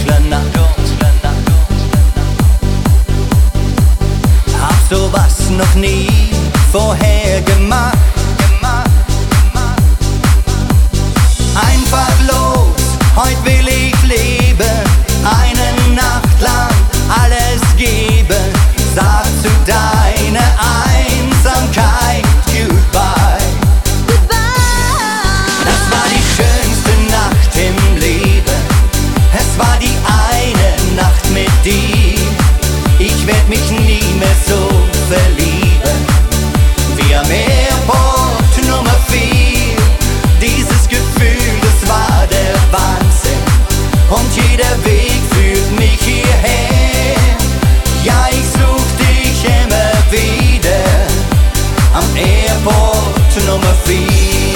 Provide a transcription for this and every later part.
dunkle Nacht. Hab sowas noch nie vorher gemacht. Einfach los, heut will ich leben, eine Nacht lang alles geben. Sag zu deiner Einsamkeit Goodbye. Das war die schönste Nacht im Leben, es war die eine Nacht mit dir. Ich werd mich nie mehr so verlieben wie am Airport Nummer 4. Dieses Gefühl, das war der Wahnsinn, und jeder Weg führt mich hierher. Ja, ich such dich immer wieder am Airport Nummer 4.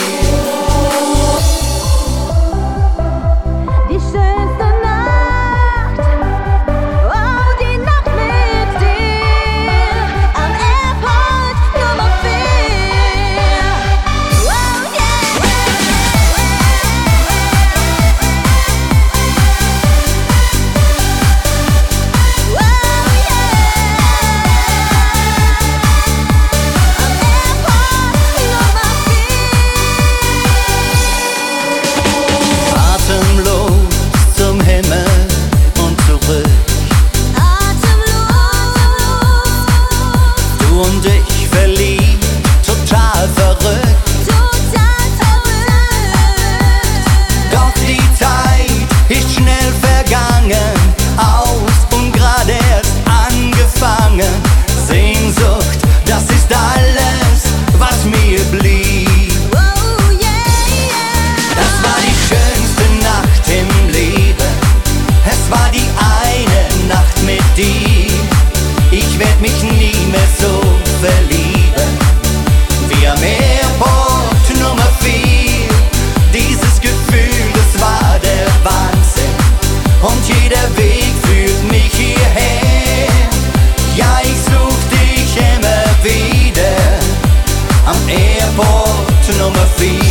Und ich verliebt, total verrückt. Doch die Zeit ist schnell vergangen, aus und gerade erst angefangen. Sehnsucht, das ist alles, was mir blieb. Das war die schönste Nacht im Leben, es war die eine Nacht mit dir. Ich werd mich nie mehr so verlieben wie am Airport Nummer 4. Dieses Gefühl, das war der Wahnsinn, und jeder Weg führt mich hierher. Ja, ich such dich immer wieder am Airport Nummer 4.